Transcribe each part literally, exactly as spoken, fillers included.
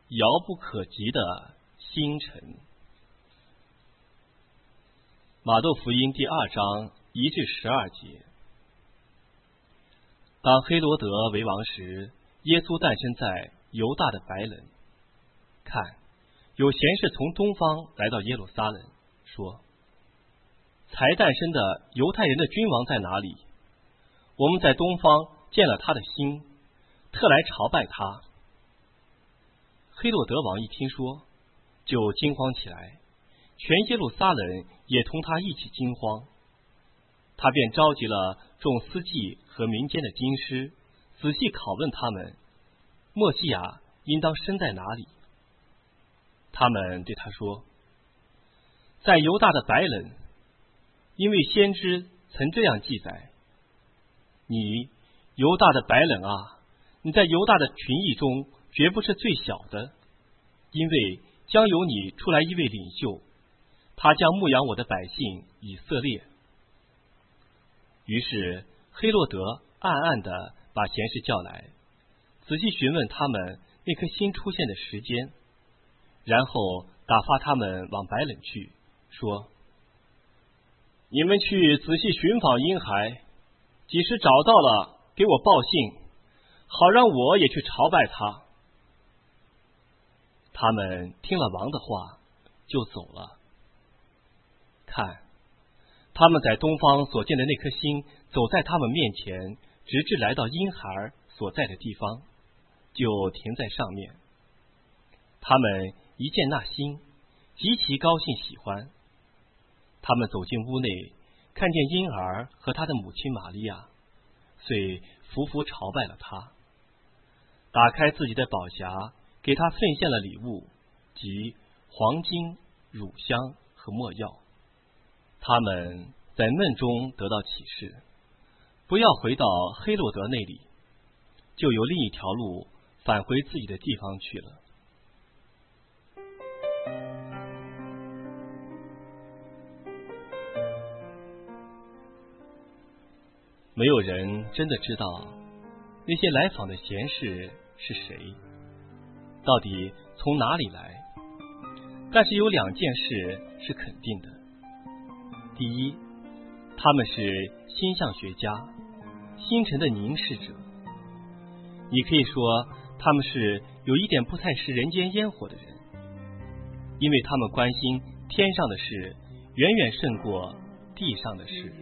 遥不可及的星辰。马窦福音第二章一至十二节。当黑罗德为王时，耶稣诞生在犹大的白冷。看，有贤士从东方来到耶路撒冷，说：才诞生的犹太人的君王在哪里？我们在东方见了他的星，特来朝拜他。黑洛德王一听说，就惊慌起来，全耶路撒冷也同他一起惊慌。他便召集了众司祭和民间的经师，仔细拷问他们，默西亚应当生在哪里？他们对他说：在犹大的白冷，因为先知曾这样记载：你犹大的白冷啊，你在犹大的群役中绝不是最小的，因为将由你出来一位领袖，他将牧养我的百姓以色列。于是黑洛德暗暗地把贤士叫来，仔细询问他们那颗星出现的时间，然后打发他们往白冷去，说：你们去仔细寻访婴孩，即使找到了，给我报信，好让我也去朝拜他。他们听了王的话，就走了。看，他们在东方所见的那颗星走在他们面前，直至来到婴孩所在的地方，就停在上面。他们一见那星，极其高兴喜欢。他们走进屋内，看见婴儿和他的母亲玛利亚，遂匍匐朝拜了他，打开自己的宝匣，给他奉献了礼物，即黄金、乳香和没药。他们在梦中得到启示，不要回到黑洛德那里，就有另一条路返回自己的地方去了。没有人真的知道那些来访的贤士是谁，到底从哪里来，但是有两件事是肯定的。第一，他们是星象学家，星辰的凝视者。你可以说他们是有一点不太食人间烟火的人，因为他们关心天上的事远远胜过地上的事。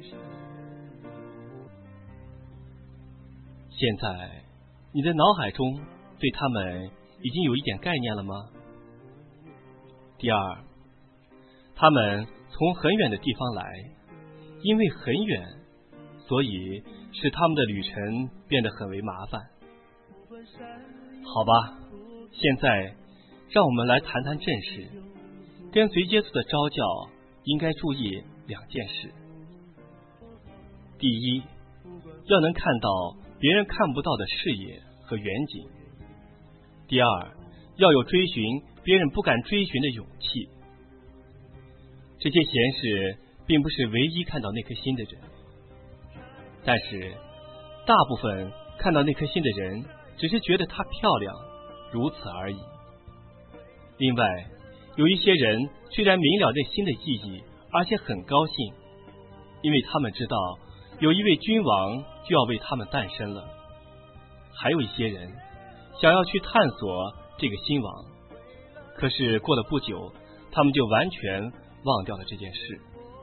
现在你的脑海中对他们已经有一点概念了吗？第二，他们从很远的地方来，因为很远，所以使他们的旅程变得很为麻烦。好吧，现在让我们来谈谈正事。跟随耶稣的召教应该注意两件事。第一，要能看到别人看不到的视野和远景。第二，要有追寻别人不敢追寻的勇气。这些贤士并不是唯一看到那颗星的人，但是大部分看到那颗星的人只是觉得它漂亮，如此而已。另外，有一些人虽然明了这星的意义，而且很高兴，因为他们知道有一位君王就要为他们诞生了。还有一些人想要去探索这个新王，可是过了不久，他们就完全忘掉了这件事。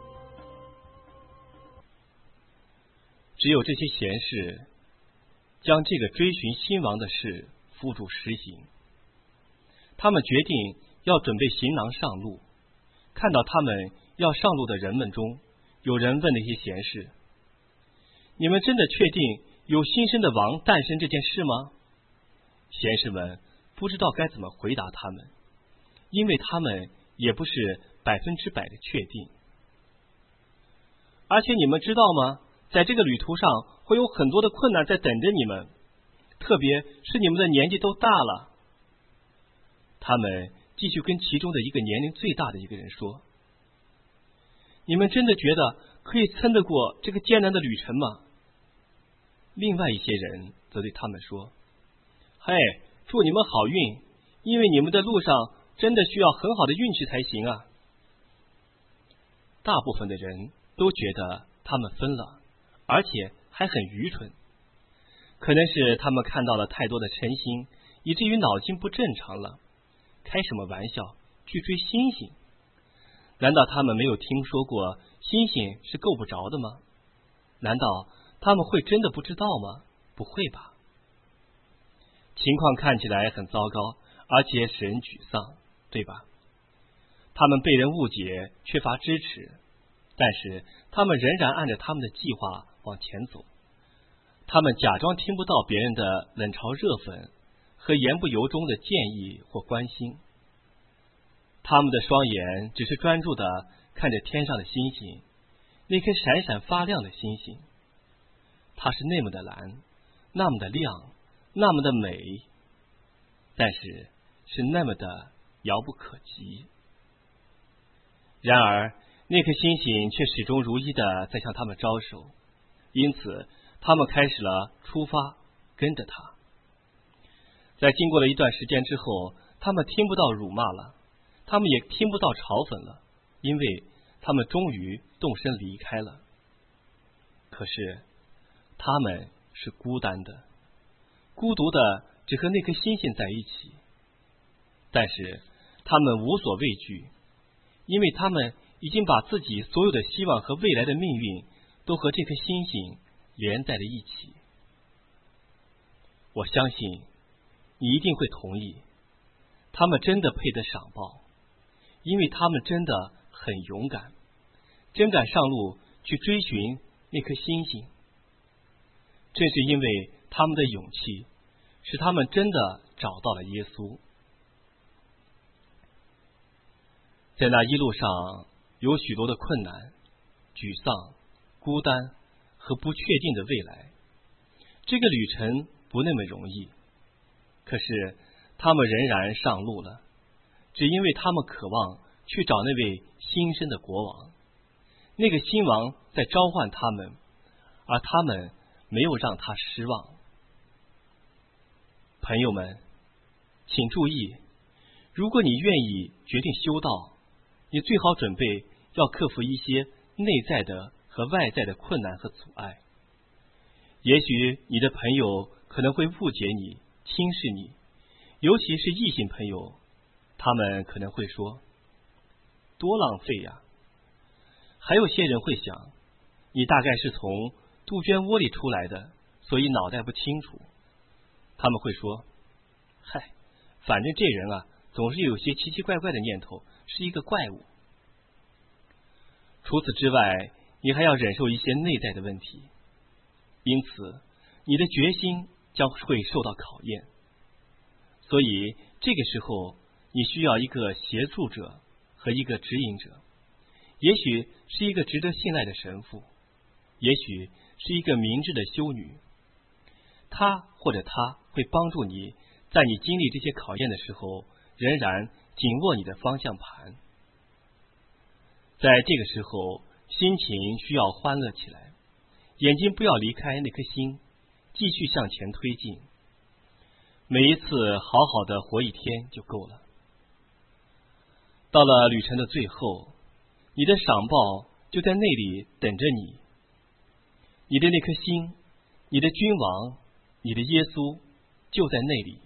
只有这些贤士将这个追寻新王的事付诸实行。他们决定要准备行囊上路。看到他们要上路的人们中，有人问那些贤士：你们真的确定有新生的王诞生这件事吗？贤士们不知道该怎么回答他们，因为他们也不是百分之百的确定。而且你们知道吗？在这个旅途上会有很多的困难在等着你们，特别是你们的年纪都大了。他们继续跟其中的一个年龄最大的一个人说：你们真的觉得可以撑得过这个艰难的旅程吗？另外一些人则对他们说：嘿，祝你们好运， 因为你们的路上真的需要很好的运气才行啊。大部分的人都觉得他们分了，而且还很愚蠢。可能是他们看到了太多的晨星，以至于脑筋不正常了。开什么玩笑，去追星星？难道他们没有听说过星星是够不着的吗？难道他们会真的不知道吗？不会吧。情况看起来很糟糕，而且使人沮丧，对吧？他们被人误解，缺乏支持，但是他们仍然按着他们的计划往前走。他们假装听不到别人的冷嘲热讽和言不由衷的建议或关心。他们的双眼只是专注地看着天上的星星，那颗闪闪发亮的星星。它是那么的蓝，那么的亮，那么的美，但是是那么的遥不可及。然而那颗星星却始终如一地在向他们招手，因此他们开始了出发，跟着他。在经过了一段时间之后，他们听不到辱骂了，他们也听不到嘲讽了，因为他们终于动身离开了。可是他们是孤单的，孤独的只和那颗星星在一起。但是他们无所畏惧，因为他们已经把自己所有的希望和未来的命运都和这颗星星连在了一起。我相信你一定会同意，他们真的配得赏报，因为他们真的很勇敢，真敢上路去追寻那颗星星。正是因为他们的勇气，使他们真的找到了耶稣。在那一路上有许多的困难、沮丧、孤单和不确定的未来，这个旅程不那么容易。可是他们仍然上路了，只因为他们渴望去找那位新生的国王。那个新王在召唤他们，而他们没有让他失望。朋友们，请注意，如果你愿意决定修道，你最好准备要克服一些内在的和外在的困难和阻碍。也许你的朋友可能会误解你、轻视你，尤其是异性朋友，他们可能会说，多浪费呀。还有些人会想，你大概是从杜鹃窝里出来的，所以脑袋不清楚。他们会说，嗨，反正这人啊，总是有些奇奇怪怪的念头，是一个怪物。除此之外，你还要忍受一些内在的问题，因此你的决心将会受到考验。所以这个时候你需要一个协助者和一个指引者，也许是一个值得信赖的神父，也许是一个明智的修女，他或者他会帮助你在你经历这些考验的时候仍然紧握你的方向盘。在这个时候心情需要欢乐起来，眼睛不要离开那颗心，继续向前推进。每一次好好的活一天就够了。到了旅程的最后，你的赏报就在那里等着你。你的那颗心，你的君王，你的耶稣就在那里。